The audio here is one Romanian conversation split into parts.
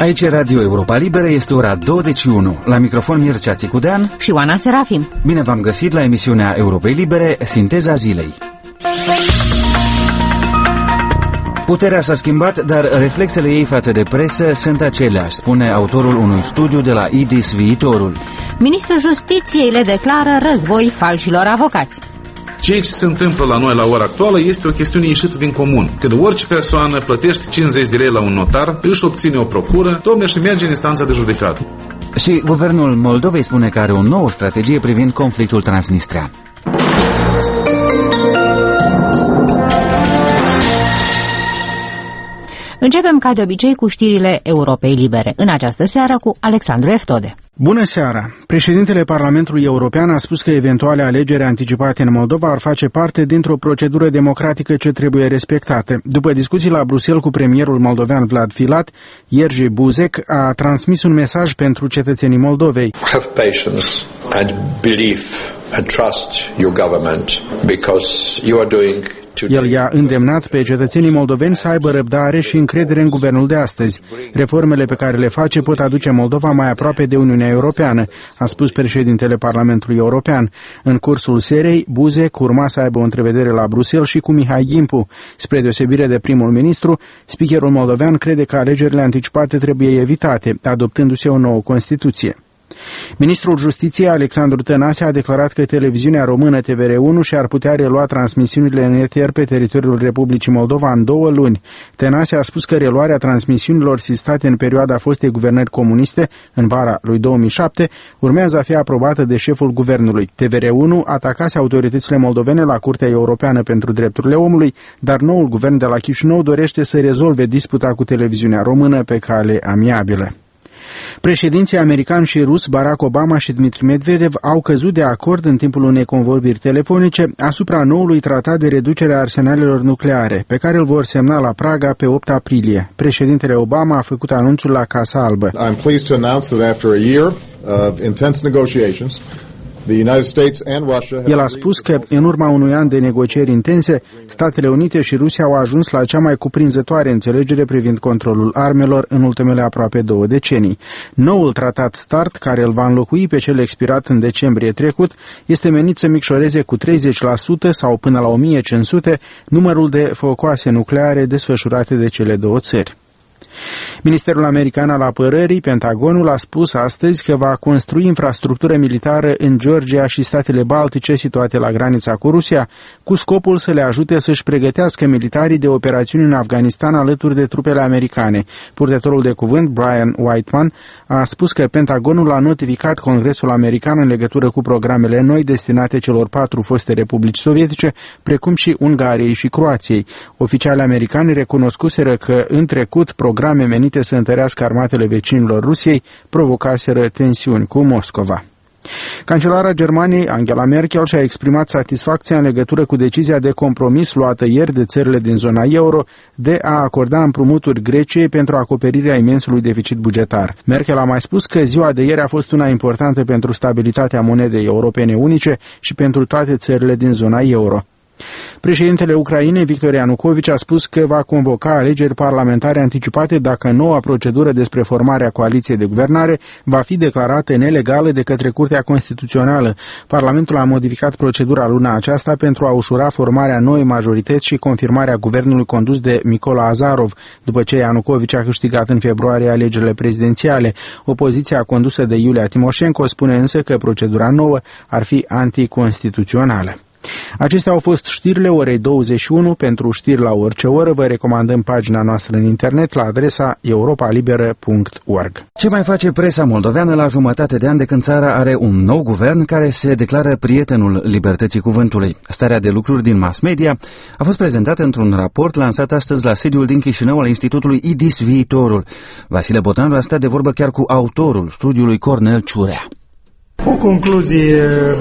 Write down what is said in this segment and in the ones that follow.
Aici Radio Europa Liberă, este ora 21. La microfon Mircea Țicudean și Oana Serafim. Bine v-am găsit la emisiunea Europei Libere, Sinteza Zilei. Puterea s-a schimbat, dar reflexele ei față de presă sunt aceleași, spune autorul unui studiu de la IDIS Viitorul. Ministrul Justiției le declară război falșilor avocați. Ceea ce se întâmplă la noi la ora actuală este o chestiune ieșită din comun. Când orice persoană plătește 50 de lei la un notar, își obține o procură, tocmai și merge în instanța de judecată. Și guvernul Moldovei spune că are o nouă strategie privind conflictul transnistrean. Începem ca de obicei cu știrile Europei Libere, în această seară cu Alexandru Eftode. Bună seara! Președintele Parlamentului European a spus că eventuale alegeri anticipate în Moldova ar face parte dintr-o procedură democratică ce trebuie respectate. După discuții la Bruxelles cu premierul moldovean Vlad Filat, Jerzy Buzek a transmis un mesaj pentru cetățenii Moldovei. Have patience and believe and trust your government because you are doing. El i-a îndemnat pe cetățenii moldoveni să aibă răbdare și încredere în guvernul de astăzi. Reformele pe care le face pot aduce Moldova mai aproape de Uniunea Europeană, a spus președintele Parlamentului European. În cursul serei, Buzek urma să aibă o întrevedere la Bruxelles și cu Mihai Gimpu. Spre deosebire de primul ministru, speakerul moldovean crede că alegerile anticipate trebuie evitate, adoptându-se o nouă Constituție. Ministrul Justiției, Alexandru Tănase, a declarat că televiziunea română TVR1 și-ar putea relua transmisiunile în eter pe teritoriul Republicii Moldova în 2 luni. Tănase a spus că reluarea transmisiunilor sistate în perioada fostei guvernări comuniste, în vara lui 2007, urmează a fi aprobată de șeful guvernului. TVR1 atacase autoritățile moldovene la Curtea Europeană pentru Drepturile Omului, dar noul guvern de la Chișinău dorește să rezolve disputa cu televiziunea română pe cale amiabilă. Președinții american și rus Barack Obama și Dmitri Medvedev au căzut de acord în timpul unei convorbiri telefonice asupra noului tratat de reducere a arsenalelor nucleare, pe care îl vor semna la Praga pe 8 aprilie. Președintele Obama a făcut anunțul la Casa Albă. I'm pleased to announce that after a year of intense negotiations, el a spus că, în urma unui an de negocieri intense, Statele Unite și Rusia au ajuns la cea mai cuprinzătoare înțelegere privind controlul armelor în ultimele aproape 2 decenii. Noul tratat START, care îl va înlocui pe cel expirat în decembrie trecut, este menit să micșoreze cu 30% sau până la 1500 numărul de focoase nucleare desfășurate de cele 2 țări. Ministerul American al Apărării, Pentagonul, a spus astăzi că va construi infrastructură militară în Georgia și statele Baltice situate la granița cu Rusia, cu scopul să le ajute să-și pregătească militarii de operațiuni în Afganistan alături de trupele americane. Purtătorul de cuvânt, Brian Whiteman, a spus că Pentagonul a notificat Congresul American în legătură cu programele noi destinate celor 4 foste republici sovietice, precum și Ungariei și Croației. Oficialii americani recunoscuseră că în trecut programe menite să întărească armatele vecinilor Rusiei provocaseră tensiuni cu Moscova. Cancelara Germaniei, Angela Merkel, și-a exprimat satisfacția în legătură cu decizia de compromis luată ieri de țările din zona euro de a acorda împrumuturi Greciei pentru acoperirea imensului deficit bugetar. Merkel a mai spus că ziua de ieri a fost una importantă pentru stabilitatea monedei europene unice și pentru toate țările din zona euro. Președintele Ucrainei, Victor Ianukovici, a spus că va convoca alegeri parlamentare anticipate dacă noua procedură despre formarea coaliției de guvernare va fi declarată nelegală de către Curtea Constituțională. Parlamentul a modificat procedura luna aceasta pentru a ușura formarea noii majorități și confirmarea guvernului condus de Mykola Azarov, după ce Ianukovici a câștigat în februarie alegerile prezidențiale. Opoziția condusă de Iulia Timoșenko spune însă că procedura nouă ar fi anticonstituțională. Acestea au fost știrile orei 21. Pentru știri la orice oră vă recomandăm pagina noastră în internet la adresa europalibera.org. Ce mai face presa moldoveană la jumătate de an de când țara are un nou guvern care se declară prietenul libertății cuvântului? Starea de lucruri din mass media a fost prezentată într-un raport lansat astăzi la sediul din Chișinău al Institutului IDIS Viitorul. Vasile Botnariu a stat de vorbă chiar cu autorul studiului, Cornel Ciurea. O concluzie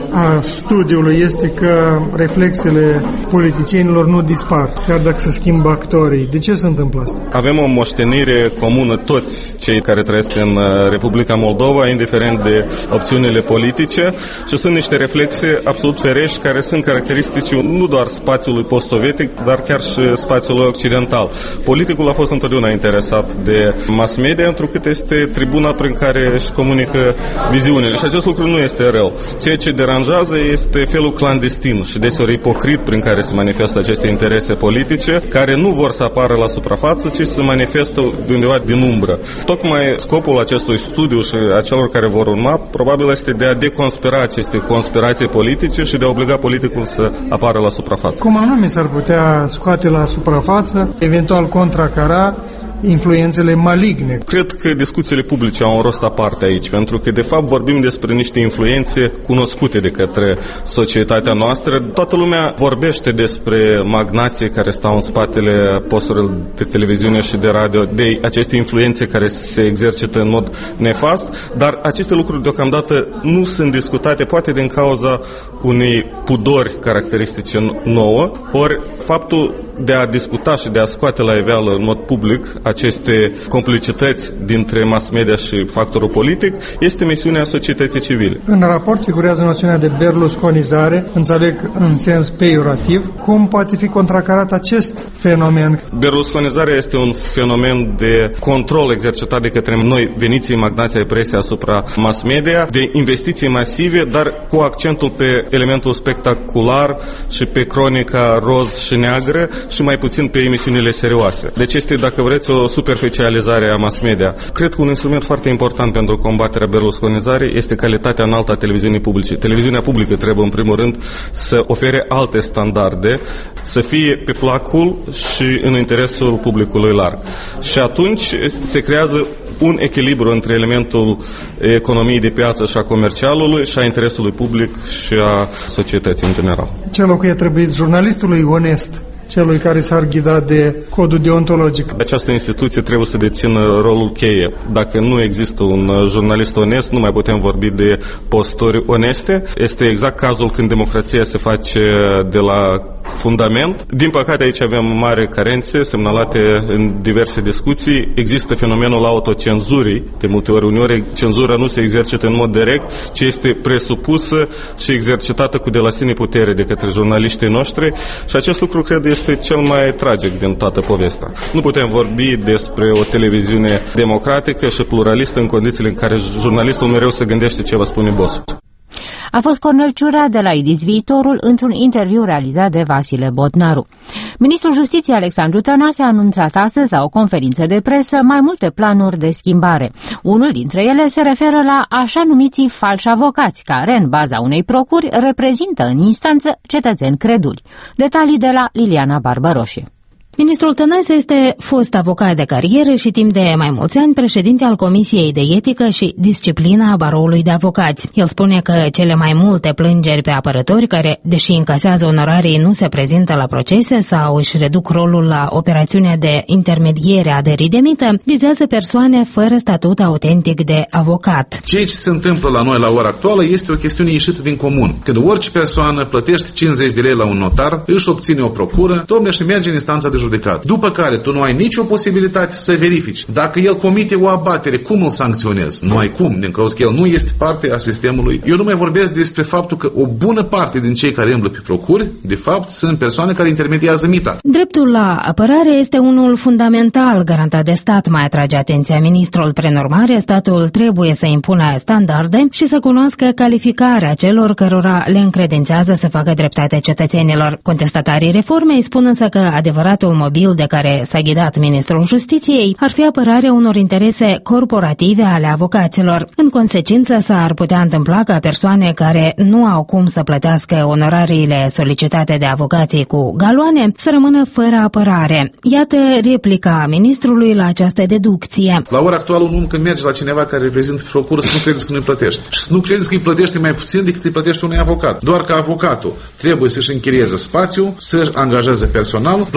a studiului este că reflexele politicienilor nu dispar, chiar dacă se schimbă actorii. De ce se întâmplă asta? Avem o moștenire comună toți cei care trăiesc în Republica Moldova, indiferent de opțiunile politice, și sunt niște reflexe absolut ferești care sunt caracteristici nu doar spațiului post-sovietic, dar chiar și spațiului occidental. Politicul a fost întotdeauna interesat de mass media, întrucât este tribuna prin care își comunică viziunile. Și acest lucru nu este rău. Ceea ce deranjează este felul clandestin și deseori ipocrit prin care se manifestă aceste interese politice, care nu vor să apară la suprafață, ci se manifestă de undeva din umbră. Tocmai scopul acestui studiu și a celor care vor urma, probabil este de a deconspira aceste conspirații politice și de a obliga politicul să apară la suprafață. Cum anume s-ar putea scoate la suprafață, eventual contracara influențele maligne? Cred că discuțiile publice au un rost aparte aici, pentru că de fapt vorbim despre niște influențe cunoscute de către societatea noastră. Toată lumea vorbește despre magnații care stau în spatele posturilor de televiziune și de radio, de aceste influențe care se exercită în mod nefast, dar aceste lucruri deocamdată nu sunt discutate, poate din cauza unei pudori caracteristice nouă, ori faptul de a discuta și de a scoate la iveală în mod public aceste complicități dintre mass media și factorul politic este misiunea societății civile. În raport figurează noțiunea de berlusconizare, înțeleg în sens peiorativ. Cum poate fi contracarat acest fenomen? Berlusconizarea este un fenomen de control exercitat de către noi, veniții magnații ai presiei asupra mass media, de investiții masive, dar cu accentul pe elementul spectacular și pe cronica roz și neagră și mai puțin pe emisiunile serioase. Deci este, dacă vreți, o superficializare a mass media. Cred că un instrument foarte important pentru combaterea berlusconizării este calitatea înaltă a televiziunii publice. Televiziunea publică trebuie, în primul rând, să ofere alte standarde, să fie pe placul și în interesul publicului larg. Și atunci se creează un echilibru între elementul economiei de piață și a comercialului și a interesului public și a societății în general. Ce loc e trebuit jurnalistului onest, celui care s-ar ghida de codul deontologic? Această instituție trebuie să dețină rolul cheie. Dacă nu există un jurnalist onest, nu mai putem vorbi de posturi oneste. Este exact cazul când democrația se face de la fundament. Din păcate, aici avem mari carențe semnalate în diverse discuții. Există fenomenul autocenzurii. De multe ori, uneori, cenzura nu se exercită în mod direct, ci este presupusă și exercitată cu de la sine putere de către jurnaliștii noștri și acest lucru, cred, este cel mai tragic din toată povestea. Nu putem vorbi despre o televiziune democratică și pluralistă în condițiile în care jurnalistul mereu se gândește ce va spune bossul. A fost Cornel Ciurea de la IDIS Viitorul într-un interviu realizat de Vasile Bodnaru. Ministrul Justiției Alexandru Tănase a anunțat astăzi la o conferință de presă mai multe planuri de schimbare. Unul dintre ele se referă la așa numiții falși avocați, care, în baza unei procuri, reprezintă în instanță cetățeni creduli. Detalii de la Liliana Barbaroșie. Ministrul Tănase este fost avocat de carieră și timp de mai mulți ani președinte al Comisiei de Etică și Disciplină a Baroului de Avocați. El spune că cele mai multe plângeri pe apărători care, deși încasează onorarii, nu se prezintă la procese sau își reduc rolul la operațiunea de intermediere a dării de mită, vizează persoane fără statut autentic de avocat. Ceea ce se întâmplă la noi la ora actuală este o chestiune ieșită din comun. Când orice persoană plătește 50 de lei la un notar, își obține o procură, domne, și merge în instanța de judecat. După care tu nu ai nicio posibilitate să verifici. Dacă el comite o abatere, cum îl sancționezi? Nu ai cum, din cauza că el nu este parte a sistemului. Eu nu mai vorbesc despre faptul că o bună parte din cei care îmblă pe procuri, de fapt, sunt persoane care intermediază mita. Dreptul la apărare este unul fundamental garantat de stat, mai atrage atenția ministrul. Prin urmare, statul trebuie să impună standarde și să cunoască calificarea celor cărora le încredințează să facă dreptate cetățenilor. Contestatarii reformei spun însă că adevăratul mobil de care s-a ghidat ministrul Justiției ar fi apărarea unor interese corporative ale avocaților. În consecință, s-ar putea întâmpla ca persoane care nu au cum să plătească onorariile solicitate de avocații cu galoane să rămână fără apărare. Iată replica ministrului la această deducție. La ora actuală, un om când merge la cineva care reprezintă procură, să nu credeți că nu-i plătește. Și să nu credeți că îi plătește mai puțin decât îi plătește unui avocat. Doar că avocatul trebuie să-și închirieze spațiu, să-și angajeze personal, plătească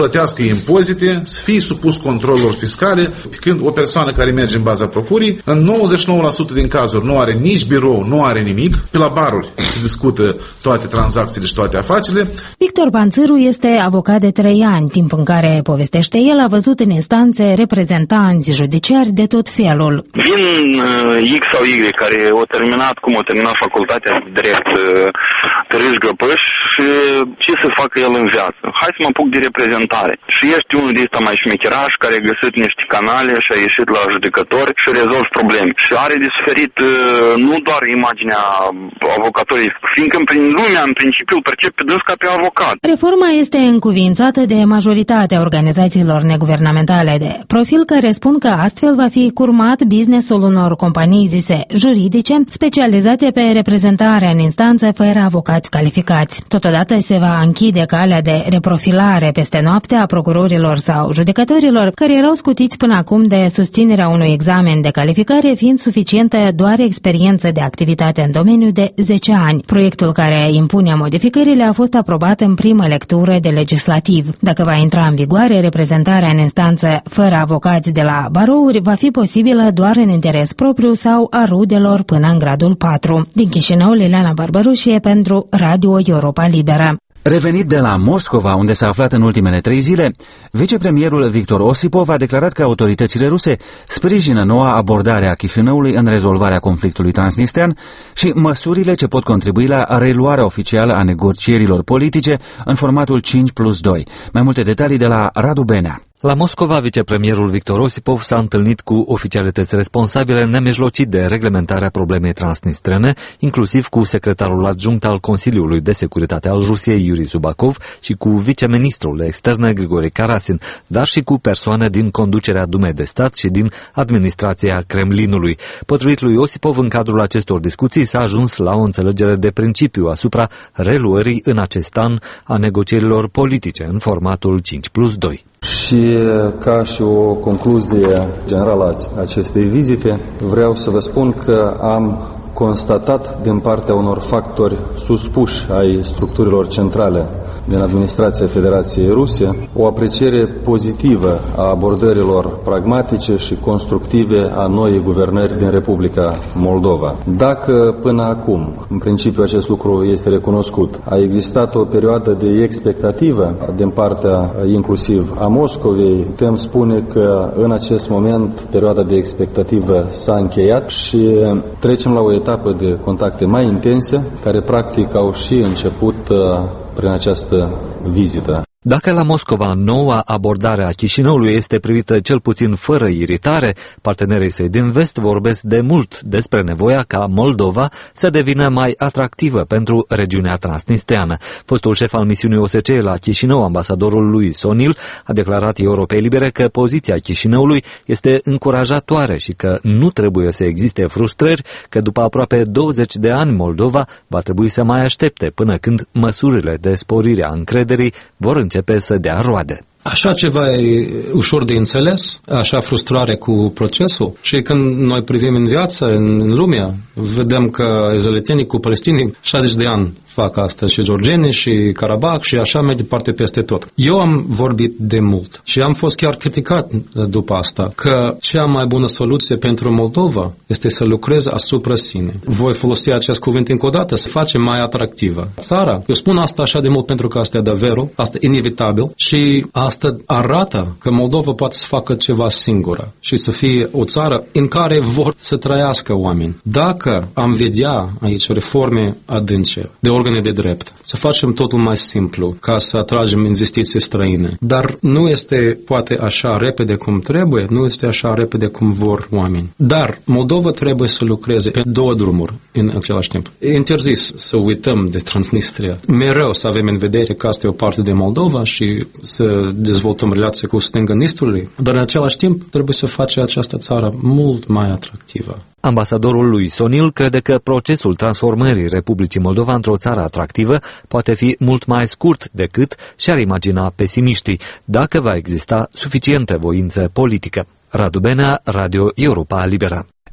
fie impozite, să fie supus controlelor fiscale, când o persoană care merge în baza procurii, în 99% din cazuri nu are nici birou, nu are nimic, pe la baruri se discută toate tranzacțiile și toate afacerile. Victor Panțâru este avocat de 3 ani, timp în care, povestește el, a văzut în instanțe reprezentanți judiciari de tot felul. Vin X sau Y care au terminat facultatea de drept Târâș Găpăș și ce să facă el în viață? Hai să mă apuc de reprezentare. Și ești unul de ăsta mai șmecheraș care a găsit niște canale și a ieșit la judecători și rezolvi probleme. Și are de suferit nu doar imaginea avocatorului, fiindcă în lumea, în principiu, îl percep pe dâns ca pe avocat. Reforma este încuvințată de majoritatea organizațiilor neguvernamentale de profil care spun că astfel va fi curmat businessul unor companii zise juridice specializate pe reprezentarea în instanță fără avocați calificați. Totodată se va închide calea de reprofilare peste noapte a procurorilor sau judecătorilor care erau scutiți până acum de susținerea unui examen de calificare, fiind suficientă doar experiență de activitate în domeniu de 10 ani. Proiectul care impune modificările a fost aprobat în primă lectură de legislativ. Dacă va intra în vigoare, reprezentarea în instanță fără avocați de la barouri va fi posibilă doar în interes propriu sau a rudelor până în gradul 4. Din Chișinău, Liliana Barbarușie pentru Radio Europa Liberă. Revenit de la Moscova, unde s-a aflat în ultimele 3 zile, vicepremierul Victor Osipov a declarat că autoritățile ruse sprijină noua abordare a Chișinăului în rezolvarea conflictului transnistrean și măsurile ce pot contribui la reluarea oficială a negocierilor politice în formatul 5+2. Mai multe detalii de la Radu Benea. La Moscova, vicepremierul Victor Osipov s-a întâlnit cu oficialități responsabile nemijlocit de reglementarea problemei transnistrene, inclusiv cu secretarul adjunct al Consiliului de Securitate al Rusiei, Yuri Zubakov, și cu viceministrul de externe, Grigori Karasin, dar și cu persoane din conducerea Dumei de Stat și din administrația Kremlinului. Potrivit lui Osipov, în cadrul acestor discuții s-a ajuns la o înțelegere de principiu asupra reluării în acest an a negocierilor politice în formatul 5+2. Și ca și o concluzie generală a acestei vizite, vreau să vă spun că am constatat din partea unor factori suspuși ai structurilor centrale din administrația Federației Ruse o apreciere pozitivă a abordărilor pragmatice și constructive a noii guvernări din Republica Moldova. Dacă până acum, în principiu acest lucru este recunoscut, a existat o perioadă de expectativă din partea inclusiv a Moscovei, putem spune că în acest moment perioada de expectativă s-a încheiat și trecem la o etapă de contacte mai intense, care practic au și început prin această vizită. Dacă la Moscova noua abordare a Chișinăului este privită cel puțin fără iritare, partenerii săi din vest vorbesc de mult despre nevoia ca Moldova să devină mai atractivă pentru regiunea transnistreană. Fostul șef al misiunii OSCE la Chișinău, ambasadorul Luis O'Neill, a declarat Europei Libere că poziția Chișinăului este încurajatoare și că nu trebuie să existe frustrări, că după aproape 20 de ani Moldova va trebui să mai aștepte până când măsurile de sporire a încrederii vor începe să dea roade. Așa ceva e ușor de înțeles, așa frustrare cu procesul. Și când noi privim în viață, în lume, vedem că izraelitenii cu palestinii 60 de ani fac asta, și georgenii, și Karabakh, și așa mai departe peste tot. Eu am vorbit de mult și am fost chiar criticat după asta, că cea mai bună soluție pentru Moldova este să lucreze asupra sine. Voi folosi acest cuvânt încă o dată, să facem mai atractivă țara. Eu spun asta așa de mult pentru că asta e adevărul, asta e inevitabil și asta arată că Moldova poate să facă ceva singură și să fie o țară în care vor să trăiască oameni. Dacă am vedea aici reforme adânce de organe de drept, să facem totul mai simplu ca să atragem investiții străine. Dar nu este poate așa repede cum trebuie, nu este așa repede cum vor oameni. Dar Moldova trebuie să lucreze pe 2 drumuri în același timp. E interzis să uităm de Transnistria. Mereu să avem în vedere că asta e o parte de Moldova și să dezvoltăm relații cu stânga Nistrului, dar în același timp trebuie să face această țară mult mai atractivă. Ambasadorul Luis O'Neill crede că procesul transformării Republicii Moldova într-o țară atractivă poate fi mult mai scurt decât și-ar imagina pesimiștii, dacă va exista suficientă voință politică. Radu Benea, Radio Europa Liberă.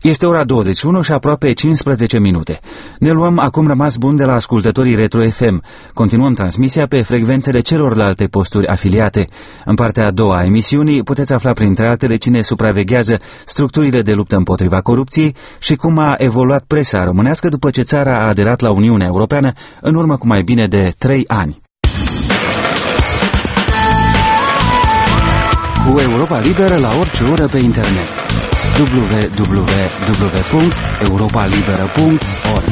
Este ora 21 și aproape 15 minute. Ne luăm acum rămas bun de la ascultătorii Retro FM. Continuăm transmisia pe frecvențele celorlalte posturi afiliate. În partea a doua a emisiunii puteți afla printre altele cine supraveghează structurile de luptă împotriva corupției și cum a evoluat presa românească după ce țara a aderat la Uniunea Europeană în urmă cu mai bine de 3 ani. Cu Europa Liberă la orice oră pe internet. www.europalibera.org.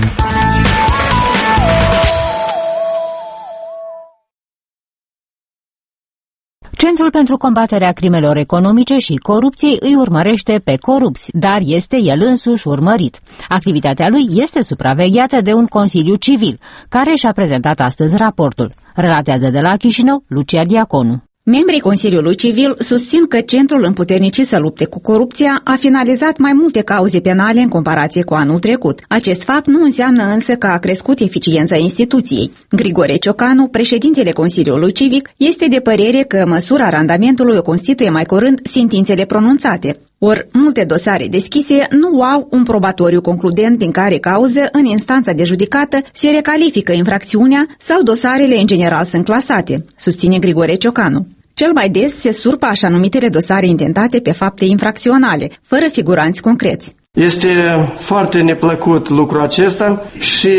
Centrul pentru combaterea crimelor economice și corupției îi urmărește pe corupți, dar este el însuși urmărit. Activitatea lui este supravegheată de un Consiliu Civil, care și-a prezentat astăzi raportul. Relatează de la Chișinău Lucia Diaconu. Membrii Consiliului Civil susțin că centrul împuternicit să lupte cu corupția a finalizat mai multe cauze penale în comparație cu anul trecut. Acest fapt nu înseamnă însă că a crescut eficiența instituției. Grigore Ciocanu, președintele Consiliului Civic, este de părere că măsura randamentului o constituie mai curând sentințele pronunțate. Ori multe dosare deschise nu au un probatoriu concludent din care cauză în instanța de judecată se recalifică infracțiunea sau dosarele în general sunt clasate, susține Grigore Ciocanu. Cel mai des se surpă așa numitele dosare intentate pe fapte infracționale, fără figuranți concreți. Este foarte neplăcut lucrul acesta și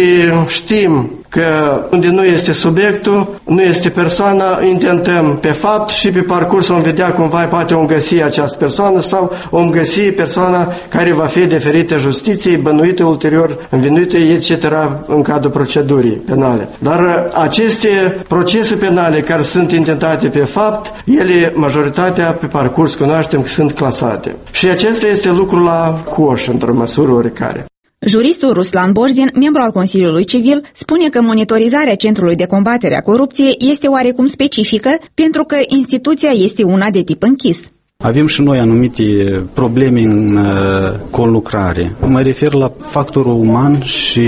știm că unde nu este subiectul, nu este persoana, intentăm pe fapt și pe parcurs vom vedea cumva poate vom găsi această persoană sau vom găsi persoana care va fi deferită justiției, bănuită ulterior, învinuită, etc. în cadrul procedurii penale. Dar aceste procese penale care sunt intentate pe fapt, ele, majoritatea pe parcurs cunoaștem că sunt clasate. Și acesta este lucrul la coș, într-o măsură oricare. Juristul Ruslan Borzin, membru al Consiliului Civil, spune că monitorizarea Centrului de Combatere a Corupției este oarecum specifică pentru că instituția este una de tip închis. Avem și noi anumite probleme în conlucrare. Mă refer la factorul uman și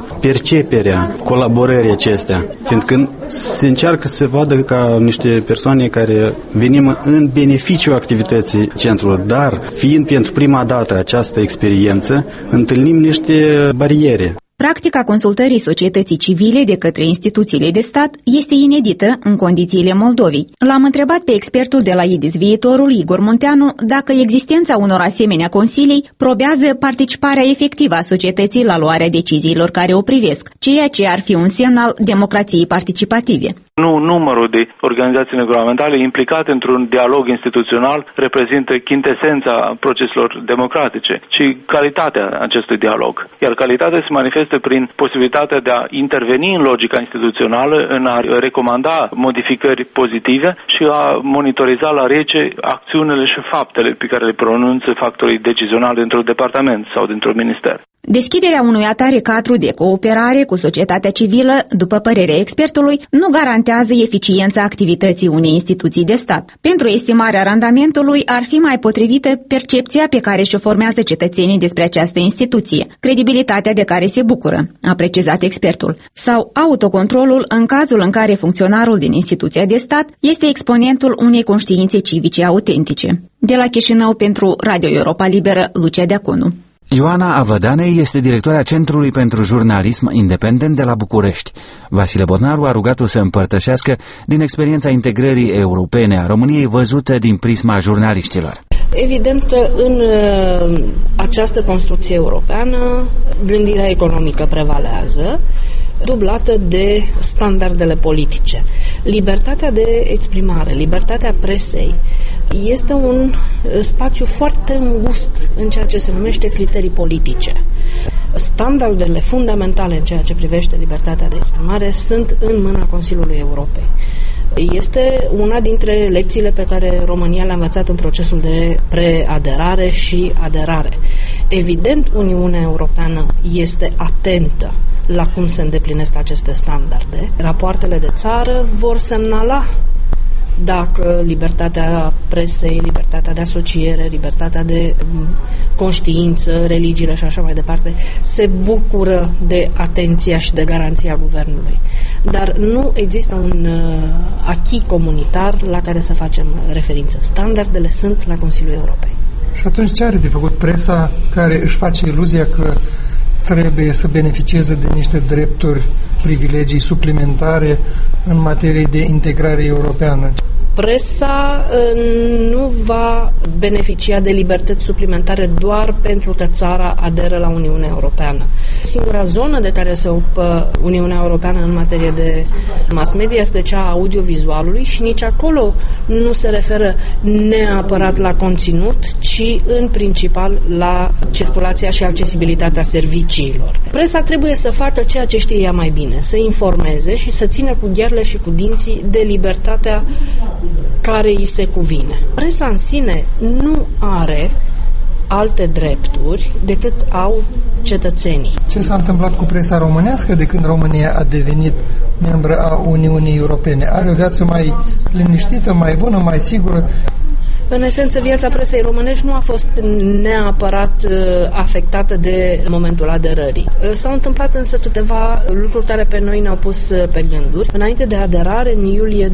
perceperea colaborării acestea, fiindcă se încearcă să vadă ca niște persoane care venim în beneficiul activității centrului, dar fiind pentru prima dată această experiență, întâlnim niște bariere. Practica consultării societății civile de către instituțiile de stat este inedită în condițiile Moldovei. L-am întrebat pe expertul de la IDIS Viitorul, Igor Munteanu, dacă existența unor asemenea consilii probează participarea efectivă a societății la luarea deciziilor care o privesc, ceea ce ar fi un semn al democrației participative. Nu numărul de organizații neguvernamentale implicate într-un dialog instituțional reprezintă chintesența proceselor democratice, ci calitatea acestui dialog. Iar calitatea se manifestă prin posibilitatea de a interveni în logica instituțională, în a recomanda modificări pozitive și a monitoriza la rece acțiunile și faptele pe care le pronunță factorii decizionali dintr-un departament sau dintr-un minister. Deschiderea unui atare cadru de cooperare cu societatea civilă, după părerea expertului, nu garantează eficiența activității unei instituții de stat. Pentru estimarea randamentului ar fi mai potrivită percepția pe care și-o formează cetățenii despre această instituție, credibilitatea de care se bucură, a precizat expertul, sau autocontrolul în cazul în care funcționarul din instituția de stat este exponentul unei conștiințe civice autentice. De la Chișinău pentru Radio Europa Liberă, Lucia Diaconu. Ioana Avădanei este directoarea Centrului pentru Jurnalism Independent de la București. Vasile Botnaru a rugat-o să împărtășească din experiența integrării europene a României văzută din prisma jurnaliștilor. Evident că în această construcție europeană gândirea economică prevalează, dublată de standardele politice. Libertatea de exprimare, libertatea presei este un spațiu foarte îngust în ceea ce se numește criterii politice. Standardele fundamentale în ceea ce privește libertatea de exprimare sunt în mâna Consiliului Europei. Este una dintre lecțiile pe care România le-a învățat în procesul de preaderare și aderare. Evident, Uniunea Europeană este atentă la cum se îndeplinesc aceste standarde. Rapoartele de țară vor semnala dacă libertatea presei, libertatea de asociere, libertatea de conștiință, religiile și așa mai departe se bucură de atenția și de garanția guvernului. Dar nu există un acquis comunitar la care să facem referință. Standardele sunt la Consiliul Europei. Și atunci ce are de făcut presa care își face iluzia că trebuie să beneficieze de niște drepturi, privilegii suplimentare în materie de integrare europeană? Presa nu va beneficia de libertăți suplimentare doar pentru că țara aderă la Uniunea Europeană. Singura zonă de care se ocupă Uniunea Europeană în materie de mass media este cea a audiovizualului și nici acolo nu se referă neapărat la conținut, ci în principal la circulația și accesibilitatea serviciilor. Presa trebuie să facă ceea ce știe ea mai bine, să informeze și să țină cu ghearele și cu dinții de libertatea care îi se cuvine. Presa în sine nu are alte drepturi decât au cetățenii. Ce s-a întâmplat cu presa românească de când România a devenit membră a Uniunii Europene? Are o viață mai liniștită, mai bună, mai sigură? În esență, viața presei românești nu a fost neapărat afectată de momentul aderării. S-au întâmplat însă câteva lucruri care pe noi ne-au pus pe gânduri. Înainte de aderare, în iulie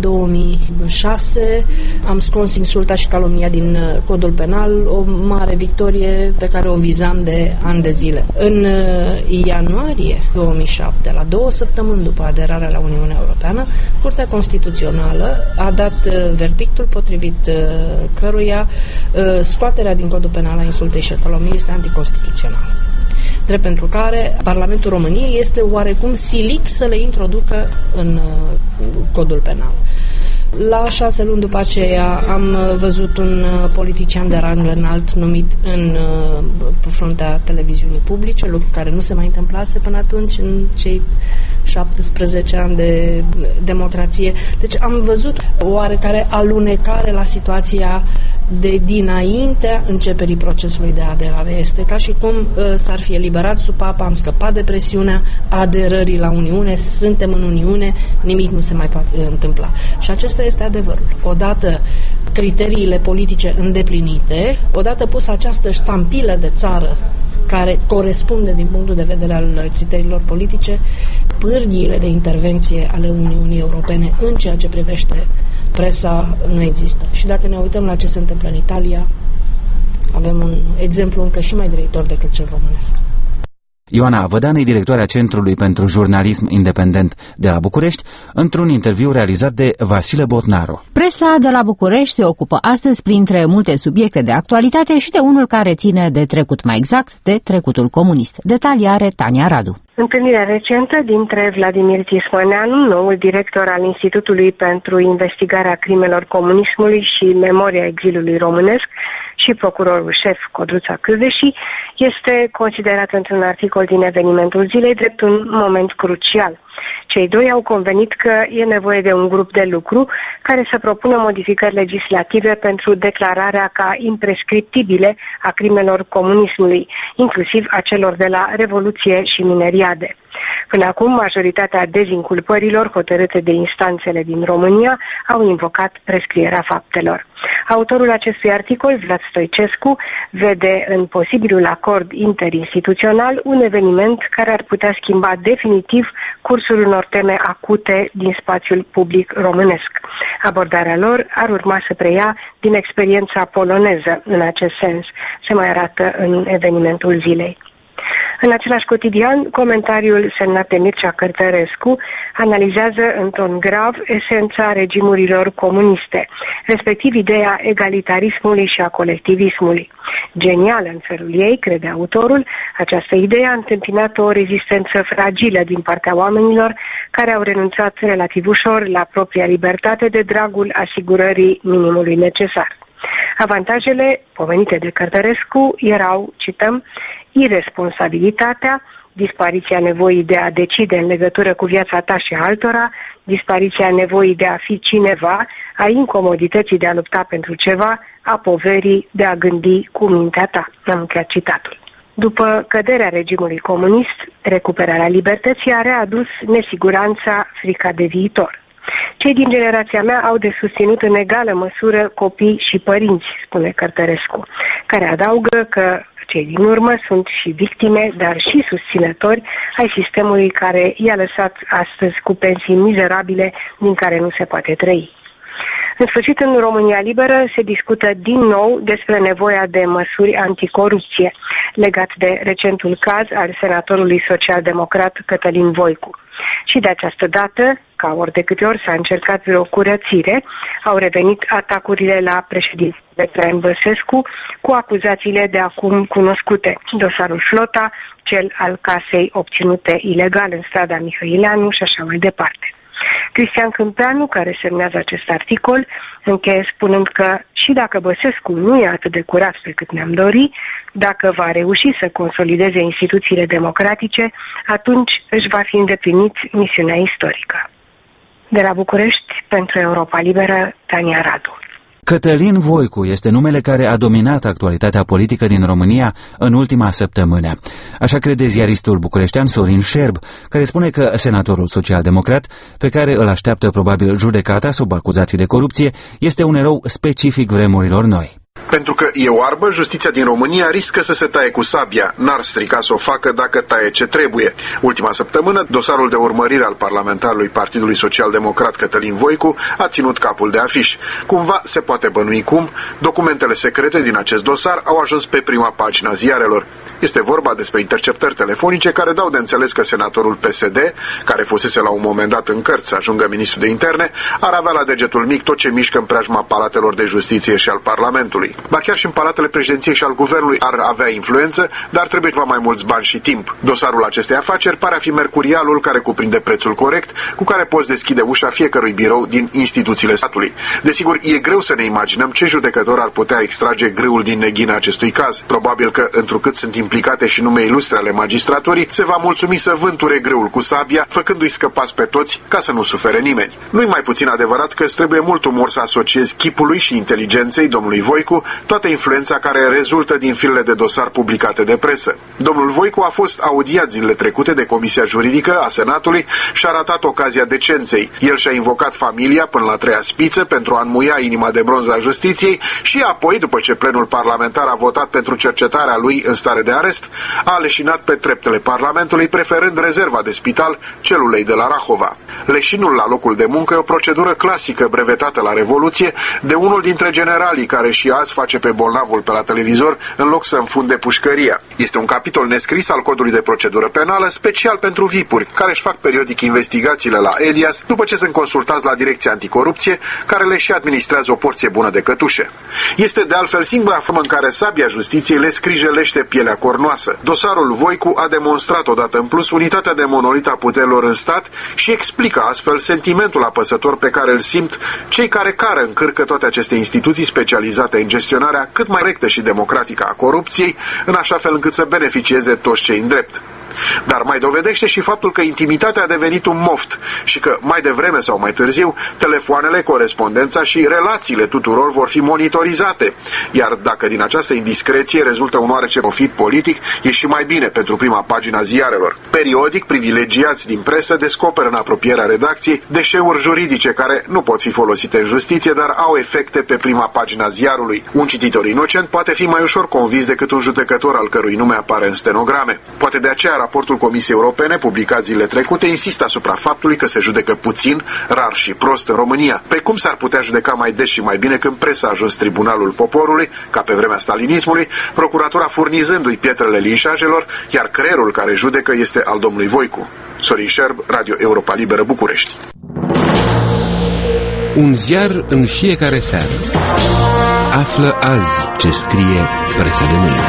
2006, am scos insulta și calomnia din Codul Penal, o mare victorie pe care o vizam de ani de zile. În ianuarie 2007, la 2 săptămâni după aderarea la Uniunea Europeană, Curtea Constituțională a dat verdictul potrivit căruia scoaterea din Codul Penal a insultei și calomniei este anticonstituțională. Drept pentru care Parlamentul României este oarecum silit să le introducă în Codul Penal. La 6 luni după aceea am văzut un politician de rang înalt numit în fruntea televiziunii publice, lucru care nu se mai întâmplase până atunci în cei 17 ani de democrație. Deci am văzut o oarecare alunecare la situația de dinaintea începerii procesului de aderare. Este ca și cum s-ar fi eliberat supapa, am scăpat de presiunea aderării la Uniune, suntem în Uniune, nimic nu se mai poate întâmpla. Și acesta este adevărul. Odată criteriile politice îndeplinite, odată pusă această ștampilă de țară care corespunde din punctul de vedere al criteriilor politice, pârghiile de intervenție ale Uniunii Europene în ceea ce privește presa nu există. Și dacă ne uităm la ce se întâmplă în Italia, avem un exemplu încă și mai grăitor decât cel românesc. Ioana Vădean e directoarea Centrului pentru Jurnalism Independent de la București, într-un interviu realizat de Vasile Botnaru. Presa de la București se ocupă astăzi, printre multe subiecte de actualitate, și de unul care ține de trecut, mai exact de trecutul comunist. Detalii are Tania Radu. Întâlnirea recentă dintre Vladimir Tismăneanu, noul director al Institutului pentru Investigarea Crimelor Comunismului și Memoria Exilului Românesc, și procurorul șef Codruța Cârdeși, este considerată într-un articol din Evenimentul Zilei drept un moment crucial. Cei doi au convenit că e nevoie de un grup de lucru care să propună modificări legislative pentru declararea ca imprescriptibile a crimelor comunismului, inclusiv a celor de la Revoluție și Mineriade. Până acum, majoritatea dezinculpărilor hotărâte de instanțele din România au invocat prescrierea faptelor. Autorul acestui articol, Vlad Stoicescu, vede în posibilul acord interinstituțional un eveniment care ar putea schimba definitiv cursul unor teme acute din spațiul public românesc. Abordarea lor ar urma să preia din experiența poloneză în acest sens, se mai arată în Evenimentul Zilei. În același cotidian, comentariul semnat de Mircea Cărtărescu analizează în ton grav esența regimurilor comuniste, respectiv ideea egalitarismului și a colectivismului. Genială în felul ei, crede autorul, această idee a întâmpinat o rezistență fragilă din partea oamenilor care au renunțat relativ ușor la propria libertate de dragul asigurării minimului necesar. Avantajele pomenite de Cărtărescu erau, cităm, iresponsabilitatea, dispariția nevoii de a decide în legătură cu viața ta și altora, dispariția nevoii de a fi cineva, a incomodității de a lupta pentru ceva, a poverii de a gândi cu mintea ta. Am încheiat citatul. După căderea regimului comunist, recuperarea libertății a readus nesiguranța, frica de viitor. Cei din generația mea au de susținut în egală măsură copii și părinți, spune Cărtărescu, care adaugă că cei din urmă sunt și victime, dar și susținători ai sistemului care i-a lăsat astăzi cu pensii mizerabile din care nu se poate trăi. În sfârșit, în România Liberă se discută din nou despre nevoia de măsuri anticorupție, legat de recentul caz al senatorului social-democrat Cătălin Voicu. Și de această dată, ca ori de câte ori s-a încercat vreo curățire, au revenit atacurile la președintele Traian Băsescu cu acuzațiile de acum cunoscute. Dosarul Flota, cel al casei obținute ilegal în strada Mihăileanu și așa mai departe. Cristian Câmpeanu, care semnează acest articol, încheie spunând că și dacă Băsescu nu e atât de curat pe cât ne-am dori, dacă va reuși să consolideze instituțiile democratice, atunci își va fi îndeplinit misiunea istorică. De la București, pentru Europa Liberă, Tania Radu. Cătălin Voicu este numele care a dominat actualitatea politică din România în ultima săptămână. Așa crede ziaristul bucureștean Sorin Șerb, care spune că senatorul social-democrat, pe care îl așteaptă probabil judecata sub acuzații de corupție, este un erou specific vremurilor noi. Pentru că e oarbă, justiția din România riscă să se taie cu sabia. N-ar strica să o facă dacă taie ce trebuie. Ultima săptămână, dosarul de urmărire al parlamentarului Partidului Social-Democrat Cătălin Voicu a ținut capul de afiș. Cumva se poate bănui cum documentele secrete din acest dosar au ajuns pe prima pagină ziarelor. Este vorba despre interceptări telefonice care dau de înțeles că senatorul PSD, care fusese la un moment dat în cărți să ajungă ministru de interne, ar avea la degetul mic tot ce mișcă în preajma palatelor de justiție și al Parlamentului. Ba chiar și în palatele președinției și al guvernului ar avea influență, dar trebuie ceva mai mulți bani și timp. Dosarul acestei afaceri pare a fi mercurialul care cuprinde prețul corect cu care poți deschide ușa fiecărui birou din instituțiile statului. Desigur, e greu să ne imaginăm ce judecător ar putea extrage grâul din neghină acestui caz. Probabil că, întrucât sunt implicate și nume ilustre ale magistraturii, se va mulțumi să vânture grâul cu sabia, făcându-i scăpați pe toți ca să nu sufere nimeni. Nu-i mai puțin adevărat că îți trebuie mult umor să asociezi chipului și inteligenței domnului Voicu toată influența care rezultă din firele de dosar publicate de presă. Domnul Voicu a fost audiat zilele trecute de Comisia Juridică a Senatului și a ratat ocazia decenței. El și-a invocat familia până la treia spiță pentru a înmuia inima de bronz a justiției și apoi, după ce plenul parlamentar a votat pentru cercetarea lui în stare de arest, a leșinat pe treptele Parlamentului, preferând rezerva de spital celulei de la Rahova. Leșinul la locul de muncă e o procedură clasică brevetată la Revoluție de unul dintre generalii care și azi face pe bolnavul pe la televizor în loc să înfunde pușcăria. Este un capitol nescris al codului de procedură penală special pentru VIP-uri, care își fac periodic investigațiile la Elias după ce sunt consultați la Direcția Anticorupție, care le și administrează o porție bună de cătușe. Este de altfel singura formă în care sabia justiției le scrijelește pielea cornoasă. Dosarul Voicu a demonstrat odată în plus unitatea de monolit a puterilor în stat și explică astfel sentimentul apăsător pe care îl simt cei care cară în cârcă toate aceste instituții specializate în gestionarea cât mai rectă și democratică a corupției, în așa fel încât să beneficieze toți cei în drept. Dar mai dovedește și faptul că intimitatea a devenit un moft și că mai devreme sau mai târziu telefoanele, corespondența și relațiile tuturor vor fi monitorizate. Iar dacă din această indiscreție rezultă un oarece profit politic, e și mai bine pentru prima pagina ziarelor. Periodic, privilegiați din presă descoperă în apropierea redacției deșeuri juridice care nu pot fi folosite în justiție, dar au efecte pe prima pagina ziarului. Un cititor inocent poate fi mai ușor convins decât un judecător al cărui nume apare în stenograme. Poate de aceea raportul Comisiei Europene, publicat zilele trecute, insistă asupra faptului că se judecă puțin, rar și prost în România. Pe cum s-ar putea judeca mai des și mai bine când presa a ajuns tribunalul poporului, ca pe vremea stalinismului, procuratura furnizându-i pietrele linșajelor, iar creierul care judecă este al domnului Voicu. Sorin Șerb, Radio Europa Liberă, București. Un ziar în fiecare seară. Află azi ce scrie presa de mâine.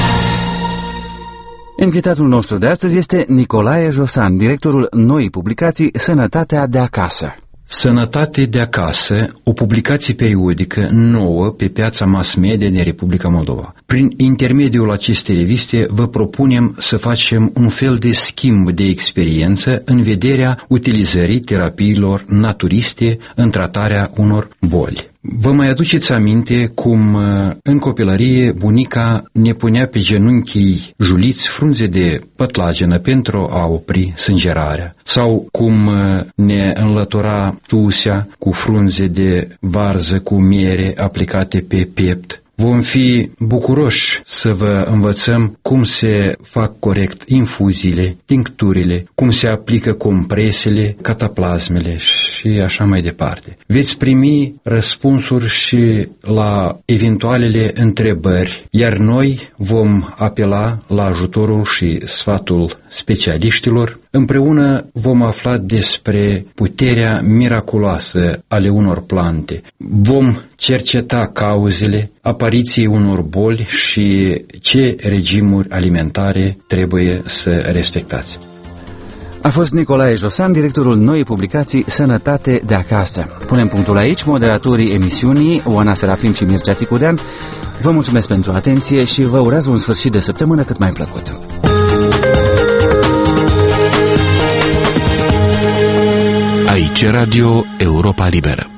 Invitatul nostru de astăzi este Nicolae Josan, directorul noii publicații Sănătatea de acasă. Sănătate de acasă, o publicație periodică nouă pe piața mass media din Republica Moldova. Prin intermediul acestei reviste vă propunem să facem un fel de schimb de experiență în vederea utilizării terapiilor naturiste în tratarea unor boli. Vă mai aduceți aminte cum în copilărie bunica ne punea pe genunchii juliți frunze de pătlagenă pentru a opri sângerarea, sau cum ne înlătura tusea cu frunze de varză cu miere aplicate pe piept. Vom fi bucuroși să vă învățăm cum se fac corect infuziile, tincturile, cum se aplică compresele, cataplasmele și așa mai departe. Veți primi răspunsuri și la eventualele întrebări, iar noi vom apela la ajutorul și sfatul specialiștilor. Împreună vom afla despre puterea miraculoasă ale unor plante. Vom cerceta cauzele apariției unor boli și ce regimuri alimentare trebuie să respectați. A fost Nicolae Josan, directorul noii publicații Sănătate de acasă. Punem punctul aici. Moderatorii emisiunii, Oana Serafim și Mircea Țicudean, vă mulțumesc pentru atenție și vă urez un sfârșit de săptămână cât mai plăcut. Aici Radio Europa Liberă.